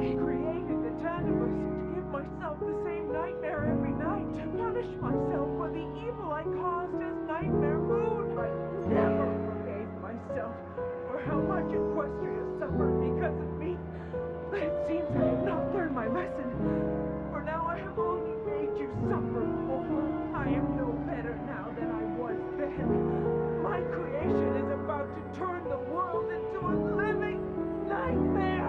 created the Tanibus to give myself the same nightmare every night, to punish myself for the evil I caused as Nightmare Moon. I never forgave myself for how much Equestria suffered because of me. But it seems I have not learned my lesson, for now I have only made you suffer more. I am no better now than I was then. My creation is about to turn the world into a living nightmare.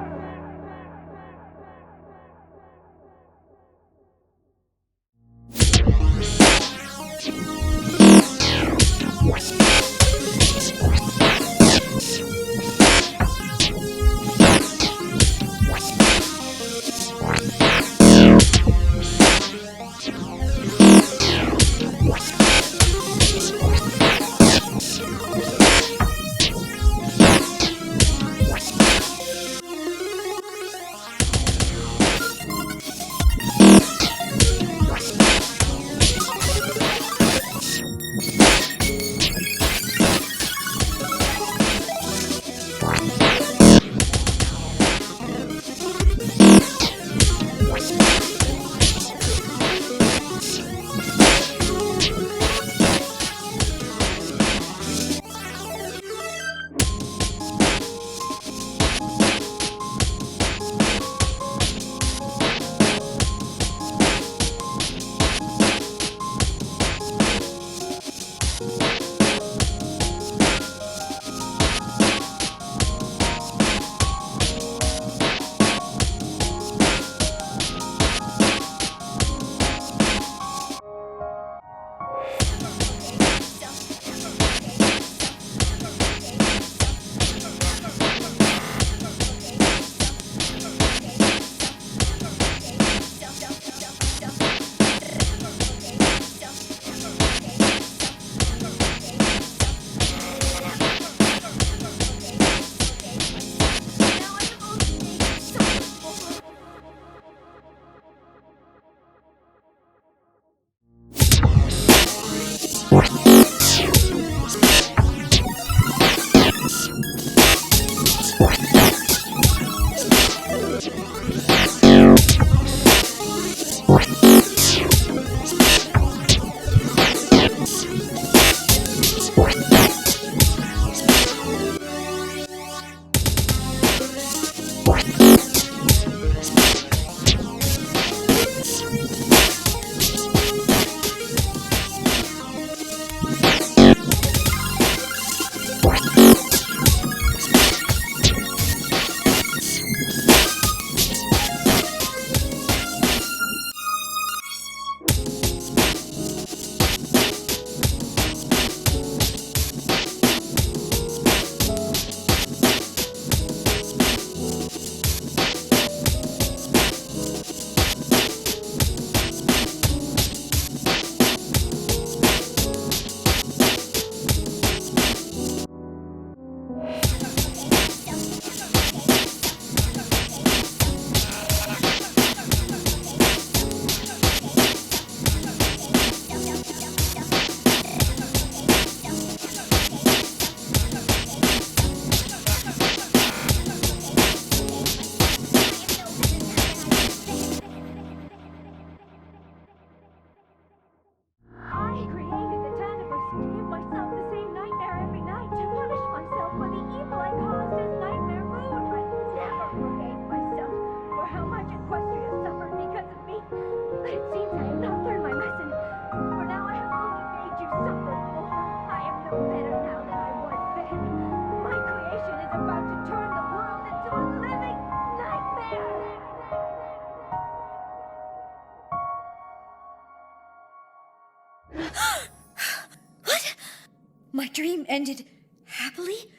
My dream ended happily?